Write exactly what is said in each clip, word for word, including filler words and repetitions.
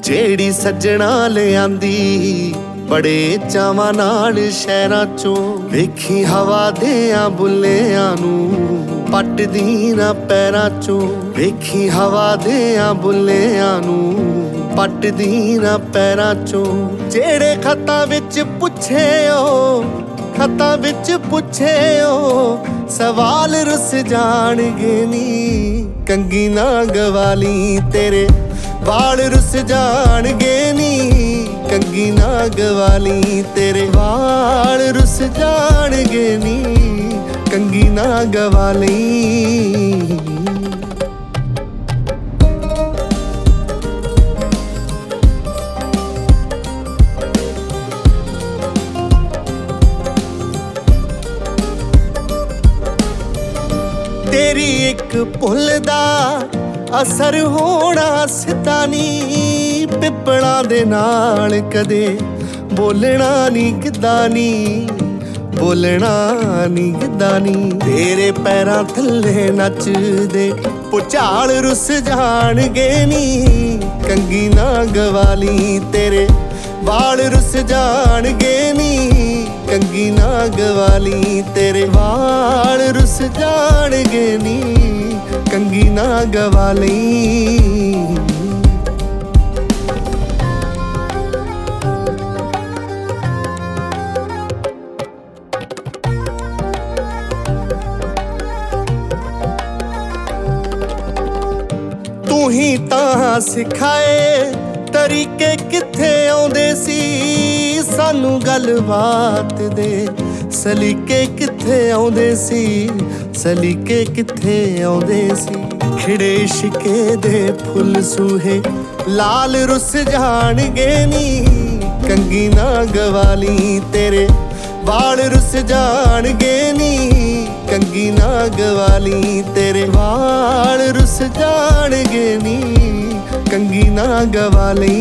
ਜਿਹੜੀ ਸੱਜਣਾ ਲਿਆਂਦੀ ਬੜੇ ਚਾਵਾਂ ਨਾਲ ਸ਼ਹਿਰਾਂ ਚੋਂ। ਵੇਖੀ ਹਵਾ ਦਿਆਂ ਬੁੱਲਿਆਂ ਨੂੰ ਪੱਟਦੀ ਨਾ ਪੈਰਾਂ ਚੋਂ। ਵੇਖੀ ਹਵਾ ਦਿਆਂ ਬੁੱਲਿਆਂ ਨੂੰ ਪੱਟਦੀ ਨਾ ਪੈਰਾਂ ਚੋਂ। ਜਿਹੜੇ ਖੱਤਾਂ ਵਿੱਚ ਪੁੱਛੇ ਓ ਖੱਤਾਂ ਵਿੱਚ ਪੁੱਛੇ ਓ ਸਵਾਲ ਰੁੱਸ ਜਾਣਗੇ ਨੀ। ਕੰਗੀ ਨਾ ਗਵਾਲੀ ਤੇਰੇ ਵਾਲ ਰੁੱਸ ਜਾਣਗੇ ਨੀ। ਕੰਗੀ ਨਾ ਗਵਾਲੀ ਤੇਰੇ ਵਾਲ ਰੁੱਸ ਜਾਣਗੇ ਨੀ। ਕੰਗੀ ਨਾ ਗਵਾਲੀ। ਤੇਰੀ ਇੱਕ ਭੁੱਲ ਦਾ ਅਸਰ ਹੋਣਾ ਸਿੱਧਾ ਨੀ। ਪਿੱਪਲਾਂ ਦੇ ਨਾਲ ਕਦੇ ਬੋਲਣਾ ਨੀ ਕਿੱਦਾਂ ਨੀ। ਬੋਲਣਾ ਨੀ ਕਿੱਦਾਂ ਨੀ। ਤੇਰੇ ਪੈਰਾਂ ਥੱਲੇ ਨੱਚਦੇ ਭੁਚਾਲ ਰੁੱਸ ਜਾਣਗੇ ਨੀ। ਕੰਗੀ ਨਾ ਗਵਾਲੀ ਤੇਰੇ ਵਾਲ ਰੁੱਸ ਜਾਣਗੇ ਨੀ। ਕੰਗੀ ਨਾ ਗਵਾਲੀ ਤੇਰੇ ਵਾਲ ਰੁੱਸ ਜਾਣਗੇ ਨੀ। ਕੰਗੀ ਨਾ ਗਵਾਲੀ। ਤੂੰ ਹੀ ਤਾਂ ਸਿਖਾਏ ਤਰੀਕੇ ਕਿੱਥੇ ਆਉਂਦੇ ਸੀ ਸਾਨੂੰ। ਗੱਲਬਾਤ ਦੇ ਸਲੀਕੇ ਕਿੱਥੇ ਆਉਂਦੇ ਸੀ ਸਲੀਕੇ ਕਿੱਥੇ ਆਉਂਦੇ ਸੀ। ਖਿੜੇ ਇਸ਼ਕੇ ਦੇ ਫੁੱਲ ਸੂਹੇ ਲਾਲ ਰੁੱਸ ਜਾਣਗੇ ਨੀ। ਕੰਗੀ ਨਾ ਗਵਾਲੀ ਤੇਰੇ ਵਾਲ ਰੁੱਸ ਜਾਣਗੇ ਨੀ। ਕੰਗੀ ਨਾ ਗਵਾਲੀ ਤੇਰੇ ਵਾਲ ਰੁੱਸ ਜਾਣਗੇ ਨੀ। ਕੰਗੀ ਨਾ ਗਵਾਲੀ।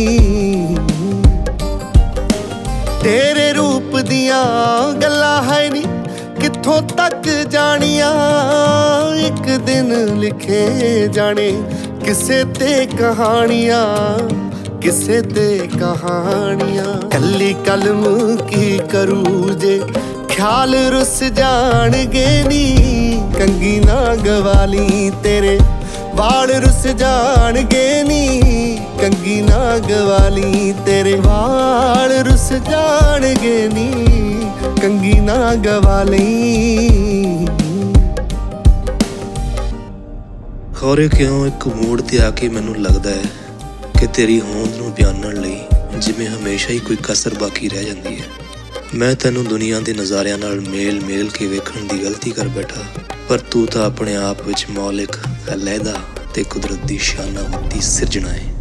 ਤੇਰੇ ਰੂਪ ਦੀਆਂ ਗੱਲਾਂ ਹੈ ਨੀ ਕਿੱਥੋਂ ਤੱਕ ਜਾਣੀਆਂ। ਇੱਕ ਦਿਨ ਲਿਖੇ ਜਾਣੇ ਕਿਸੇ ਤੇ ਕਹਾਣੀਆਂ ਕਿਸੇ ਤੇ ਕਹਾਣੀਆਂ। ਕੱਲੀ ਕਲਮ ਕੀ ਕਰੂ ਜੇ ਖਿਆਲ ਰੁੱਸ ਜਾਣਗੇ ਨੀ। ਕੰਗੀ ਨਾ ਗਵਾਲੀ ਤੇਰੇ ਵਾਲ ਰੁੱਸ ਜਾਣਗੇ ਨੀ। ਕੰਗੀ ਨਾ ਗਵਾਲੀ ਤੇਰੇ ਵਾਲ ਰੁੱਸ ਜਾਣਗੇ ਨੀ। ਕੰਗੀ ਨਾ ਗਵਾਲੀ। ਖੌਰੇ ਕਿਉਂ ਇੱਕ ਮੋੜ ਤੇ ਆ ਕੇ ਮੈਨੂੰ ਲੱਗਦਾ ਹੈ ਕਿ ਤੇਰੀ ਹੋਂਦ ਨੂੰ ਬਿਆਨਣ ਲਈ ਜਿਵੇਂ ਹਮੇਸ਼ਾ ਹੀ ਕੋਈ ਕਸਰ ਬਾਕੀ ਰਹਿ ਜਾਂਦੀ ਹੈ। ਮੈਂ ਤੈਨੂੰ ਦੁਨੀਆ ਦੇ ਨਜ਼ਾਰਿਆਂ ਨਾਲ ਮੇਲ ਮੇਲ ਕੇ ਵੇਖਣ ਦੀ ਗਲਤੀ ਕਰ ਬੈਠਾ, ਪਰ ਤੂੰ ਤਾਂ ਆਪਣੇ ਆਪ ਵਿੱਚ ਮੌਲਿਕ, ਅਲਹਿਦਾ ਤੇ ਕੁਦਰਤ ਦੀ ਸ਼ਾਨਾਵੱਤੀ ਸਿਰਜਣਾ ਹੈ।